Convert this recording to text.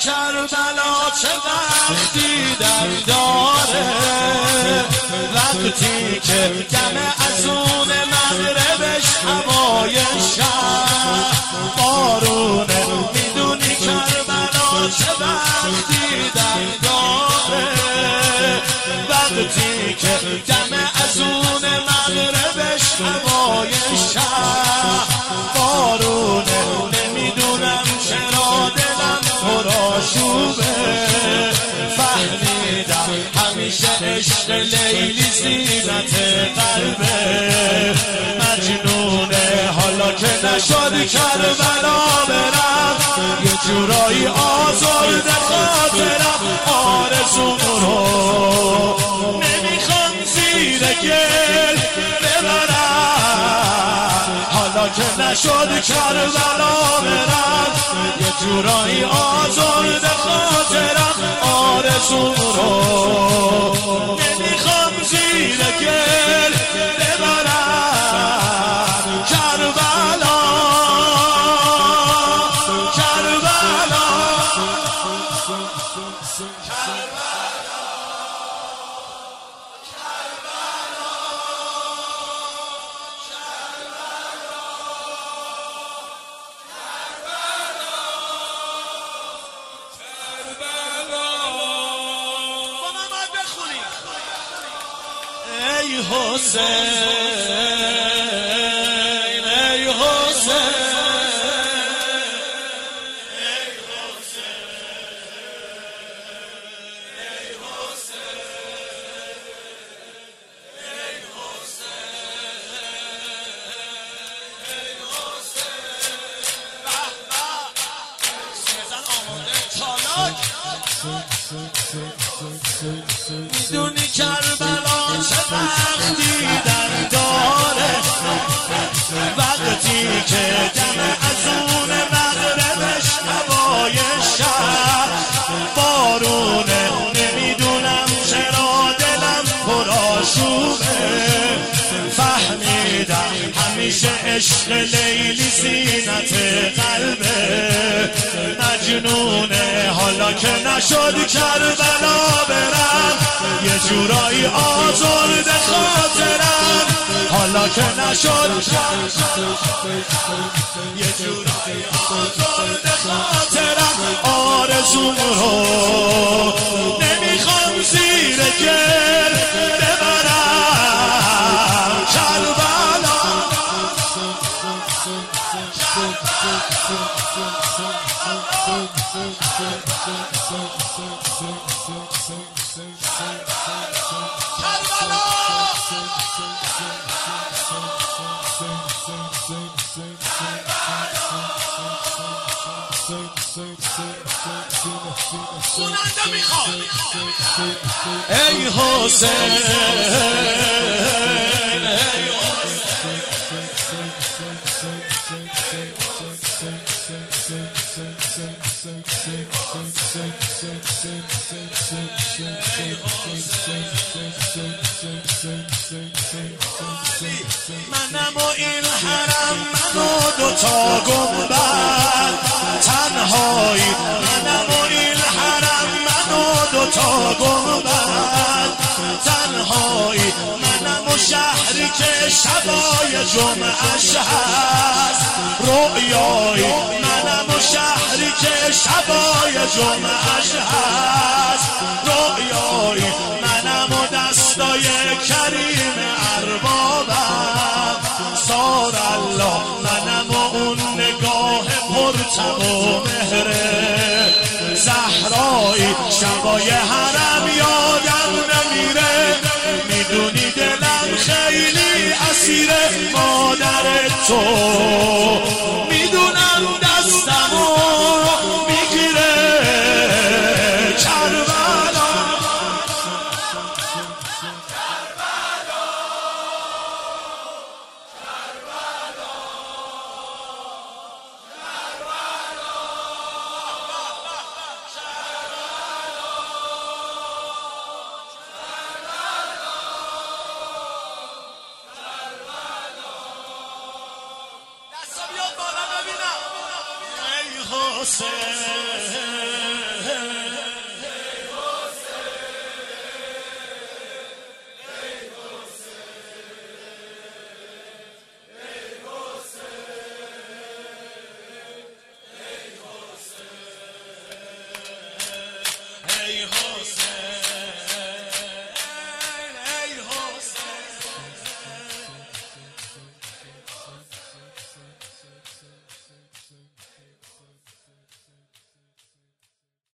کربلا چه وقتی دم داره، وقتی که دم ازون مغربش هوای شب بارونه. میدونی کربلا چه وقتی دم داره، وقتی که دم ازون مغربش هوای شب بارونه. نمیدونم چرا دلم پرآشوبه، فهمیدم همیشه عشق لیلی زینت قلبه. مجنونه حالا که نشد کربلا برم، یه جورایی آزرده خاطرم. آرزوم رو نمیخوام زیر گل ببرم، حالا که نشد کربلا برم، یه جورایی آزرده خاطرم. آرزوم رو نمیخوام زیر گل ببرم. کربلا کربلا ای حسین ای حسین ای حسین ای حسین ای حسین ای حسین. سیزن آماده چالاک. میدونی کربلا چه وقتی دم داره، وقتی که دم ازون مغربش هوای شب بارونه. نمیدونم چرا دلم پرآشوبه، فهمیدم همیشه عشق لیلی زینت قلبه. مجنونه حالا که نشد کربلا برم، یه جورایی آزرده خاطرم. حالا که نشد یه جورایی آزرده خاطرم. آرزوم رو نمیخوام زیر گل ببرم. کربلا ای حسین منم و این حرم، من و دوتا گنبد تنهایی. منم و این حرم، من و دوتا گنبد تنهایی. منم و شهری که شبای جمعش هست رؤیایی. منم و شهری که شبای جمعش هست رؤیایی. منم و دستای کریم اربابم سار الله. منم و اون نگاه پرتب و مهره زهرایی. شبای حرم یادم نمیره، میدونی دلم خیلی اسیره. مادر تو میدونم دستمو میگیره. کربلا حسین